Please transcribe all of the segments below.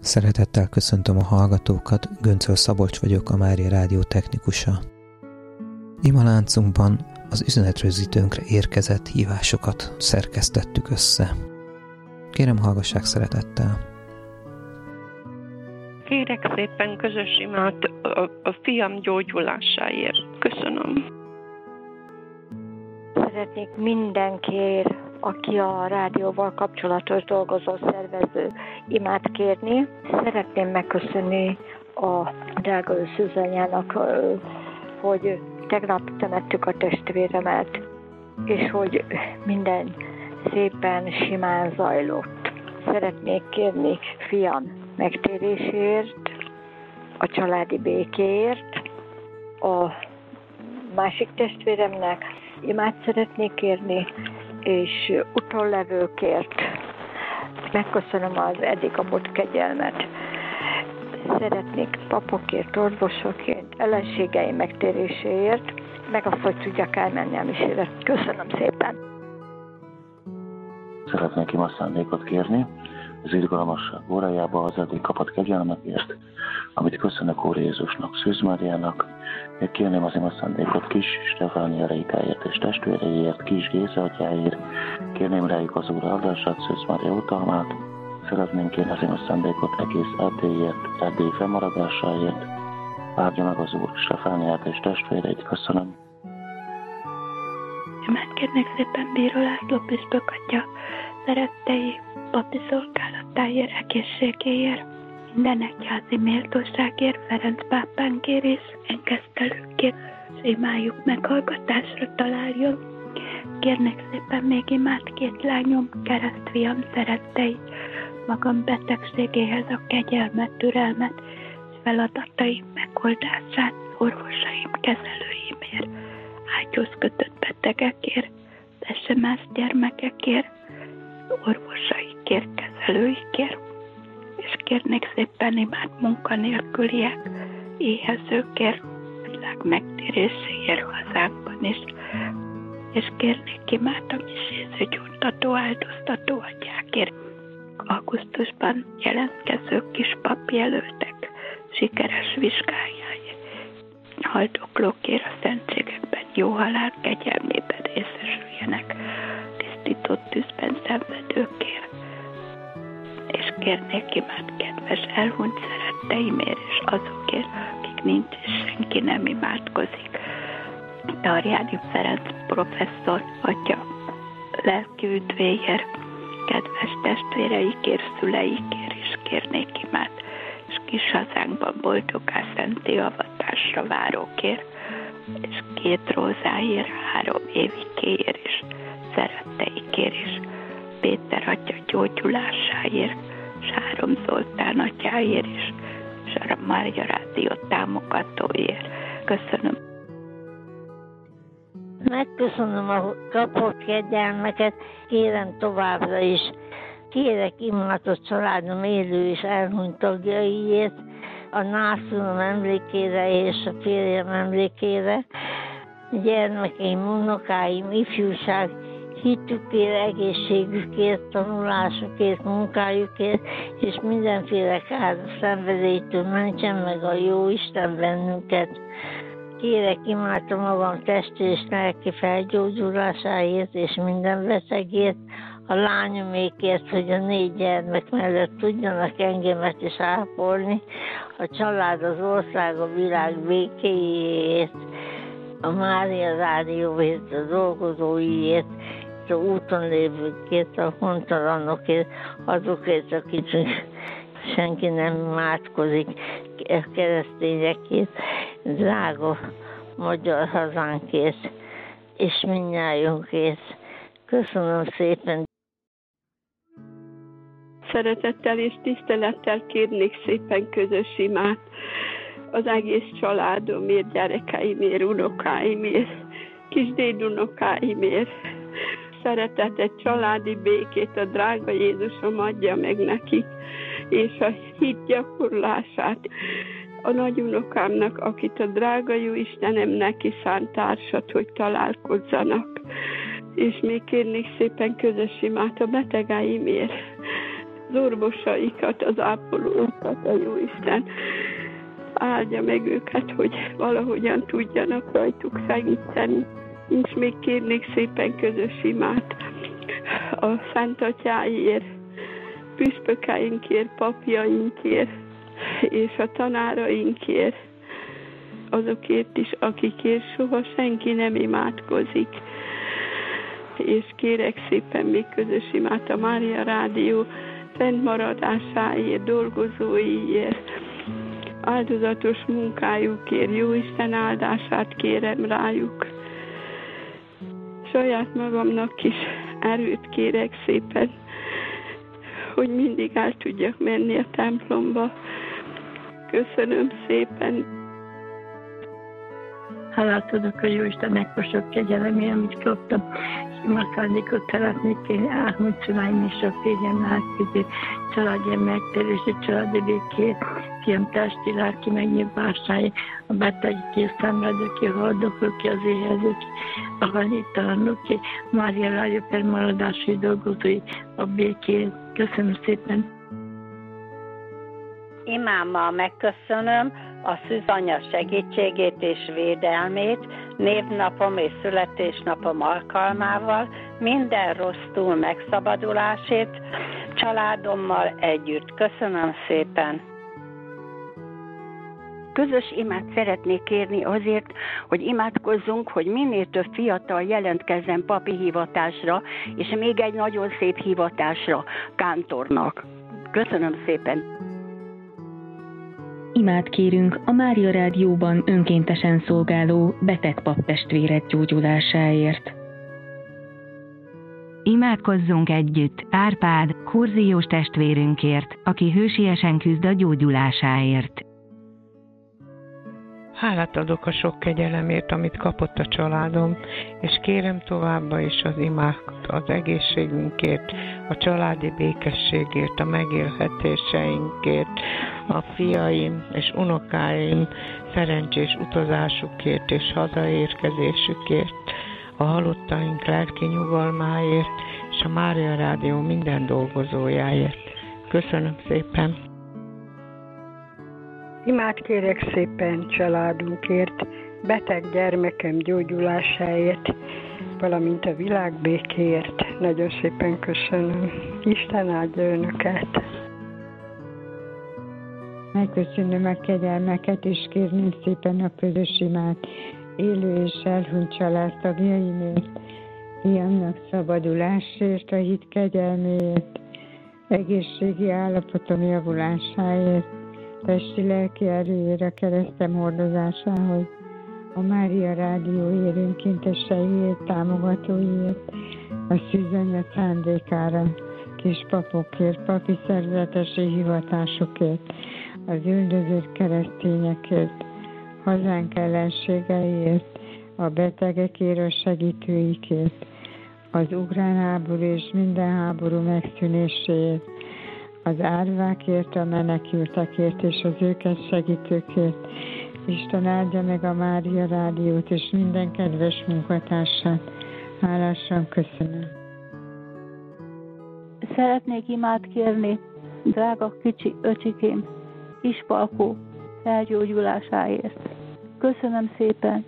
Szeretettel köszöntöm a hallgatókat, Göncöl Szabolcs vagyok, a Mária Rádió technikusa. Imaláncunkban az üzenetrögzítőnkre érkezett hívásokat szerkesztettük össze. Kérem, hallgassák szeretettel! Kérek szépen közös imát a fiam gyógyulásáért. Köszönöm. Szeretnék mindenkiért, aki a rádióval kapcsolatos dolgozó szervező, imát kérni. Szeretném megköszönni a drága Szűzanyának, hogy tegnap temettük a testvéremet, és hogy minden szépen, simán zajlott. Szeretnék kérni fiam megtérésért, a családi békéért, a másik testvéremnek imát szeretnék kérni, és utollevőkért megköszönöm az eddig a múlt kegyelmet. Szeretnék papokért, orvosokért, ellenségeim megtéréséért, meg azt, hogy tudjak elmenni a misére. Köszönöm szépen! Szeretnék ima szándékot kérni az irgalmasság órájába az eddig kapott kegyelmekért, amit köszönök Úr Jézusnak, Szűz Máriának. Még kérném az ima szándékot Kis Stefánia Reikáért és testvéreiért, Kis Géza atyáért. Kérném rájuk az Úr áldását, Szűz Mária utalmát. Szeretném kérni az ima szándékot egész Erdélyért, Erdély fennmaradásáért. Áldja meg az Úr Stefániát és testvéreit. Köszönöm. Imát kérnek szépen Bíró László püspök atya szerettei papi szolgálatáért, egészségéért, minden egyházi méltóságért, Ferenc pápánkért és engesztelőkért, és imájuk meghallgatásra találjon. Kérnek szépen még imát két lányom, keresztfiam szerettei, magam betegségéhez a kegyelmet, türelmet, és feladataim megoldását, orvosaim, kezelőimért, ágyhoz kötött betegekért, SMS gyermekekért, orvosaikért, kezelőikért, és kérnék szépen imát munkanélküliek, éhezőkért, világ megtéréséért hazánkban is, és kérnék imát a miséző gyóntató, áldoztató atyákért, augusztusban jelentkező kis papjelöltek sikeres vizsgájáért, haldoklókért a szentségekben jó halál kegyelmében részesüljenek, tisztított tűzben szenvedőkért, és kérnék imát kedves elhunyt szeretteimért, és azokért, akik nincs, és senki nem imádkozik. Tarjáni Ferenc professzor atya lelki üdvéért, kedves testvéreikért, szüleikért is kérnék imát, és kis hazánkban boldogá szenté avatásra várókért, és 2 rózáért, 3 évikéért is, szeretteikért is, Péter atya gyógyulásáért, és 3 Zoltán atyáért is, és a Mária Rádió támogatóért. Köszönöm. Megköszönöm a kapott kegyelmeket, kérem továbbra is. Kérek imát a családom élő és elhunyt tagjaiért, a nászulom emlékére és a férjem emlékére, gyermekeim, unokáim, ifjúság, hitükért, egészségükért, tanulásukért, munkájukért, és mindenféle kár szenvedélytől mentsen meg a jó Isten bennünket. Kérek imádom magam testi és lelki felgyógyulásáért és minden betegért, a lányomékért, hogy a 4 gyermek mellett tudjanak engemet is ápolni, a család, az ország, a világ békéjéért, a Mária Rádióért, a dolgozóiért, a úton lévőkért, a hontalanokért, azokért, akik senki nem imádkozik, a keresztényekért, drága magyar hazánkért, és mindnyájunkért. Köszönöm szépen! Szeretettel és tisztelettel kérnék szépen közös imát az egész családomért, gyerekeimért, unokáimért, kisdédunokáimért. Szeretetet, családi békét a drága Jézusom adja meg nekik, és a hit gyakorlását a nagyunokámnak, akit a drága jó Istenem neki szánt társat, hogy találkozzanak. És még kérnék szépen közös imát a betegeimért. az orvosaikat, az ápolókat, a Jóisten áldja meg őket, hogy valahogyan tudjanak rajtuk segíteni. És még kérnék szépen közös imát a Szent Atyáért, püspökeinkért, papjainkért, és a tanárainkért, azokért is, akikért soha senki nem imádkozik. És kérek szépen még közös imát a Mária Rádió fennmaradásáért, dolgozóiért, áldozatos munkájukért, Jóisten áldását kérem rájuk. Saját magamnak is erőt kérek szépen, hogy mindig el tudjak menni a templomba. Köszönöm szépen. Hálát adok a Jóistennek a sok kegyelemért, amit kaptam. Imaszándékot szeretnék kérni Áhmond csaláim és a férjem átkötő családja megterőső családi békét, fiam testi lelki megnyilvásáért, a betegekért, szenvedőkért, haldoklókért, az éhezőkért, a hajléktalanokért, Mária Rádió fennmaradási dolgozói a békét. Köszönöm szépen! Imámmal megköszönöm a Szűzanya segítségét és védelmét, névnapom és születésnapom alkalmával, minden rossztól megszabadulásét, családommal együtt. Köszönöm szépen! Közös imát szeretnék kérni azért, hogy imádkozzunk, hogy minél több fiatal jelentkezzen papi hivatásra, és még egy nagyon szép hivatásra, kántornak. Köszönöm szépen! Imát kérünk a Mária Rádióban önkéntesen szolgáló beteg paptestvérek gyógyulásáért. Imádkozzunk együtt Árpád, kurziós testvérünkért, aki hősiesen küzd a gyógyulásáért. Hálát adok a sok kegyelemért, amit kapott a családom, és kérem továbbá is az imát az egészségünkért, a családi békességért, a megélhetéseinkért, a fiaim és unokáim szerencsés utazásukért és hazaérkezésükért, a halottaink lelki nyugalmáért, és a Mária Rádió minden dolgozójáért. Köszönöm szépen! Imát kérek szépen családunkért, beteg gyermekem gyógyulásáért, valamint a világ békéért. Nagyon szépen köszönöm. Isten áldja önöket! Megköszönöm a kegyelmeket, és kérném szépen a közös imát élő és elhunyt családtagjaimért, fiamnak szabadulásért, a hit kegyelméért, egészségi állapotom javulásáért, testi-lelki erőért, a keresztem hordozásához, a Mária Rádió önkénteseiért, támogatóiért, a Szűzanya szándékára, kispapokért, papi szerzetesi hivatásokért, az üldözött keresztényekért, hazánk ellenségeiért, a betegekért, a segítőikért, az ukrán háború és minden háború megszűnéséért, az árvákért, a menekültekért és az őket segítőkért. Isten áldja meg a Mária Rádiót és minden kedves munkatársát. Hálásan köszönöm. Szeretnék imát kérni, drága kicsi öcsikém, Kispalkó felgyógyulásáért. Köszönöm szépen!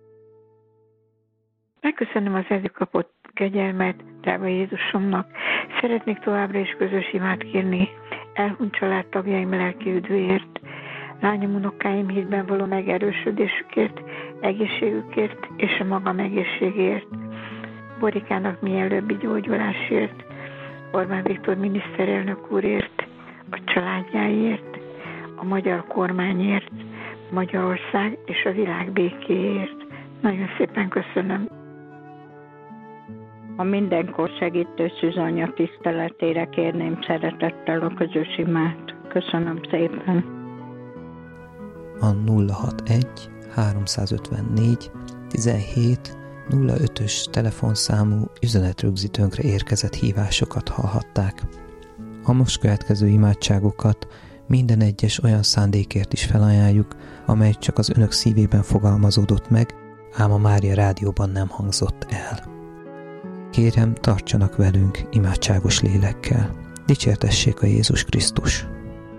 Megköszönöm az eddig kapott kegyelmet, drága Jézusomnak. Szeretnék továbbra is közös imát kérni elhunyt családtagjaim lelki üdvéért, lányom, unokáim hitben való megerősödésükért, egészségükért és a magam egészségért, Borikának mielőbbi gyógyulásért, Orbán Viktor miniszterelnök úrért, a családjáért, a magyar kormányért, Magyarország és a világ békéért. Nagyon szépen köszönöm. A mindenkor segítő Szűzanya tiszteletére kérném szeretettel a közös imát. Köszönöm szépen. A 061 354 17 05-ös telefonszámú üzenetrögzítőnkre érkezett hívásokat hallhatták. A most következő imádságokat minden egyes olyan szándékért is felajánljuk, amely csak az önök szívében fogalmazódott meg, ám a Mária Rádióban nem hangzott el. Kérem, tartsanak velünk imádságos lélekkel. Dicsértessék a Jézus Krisztus!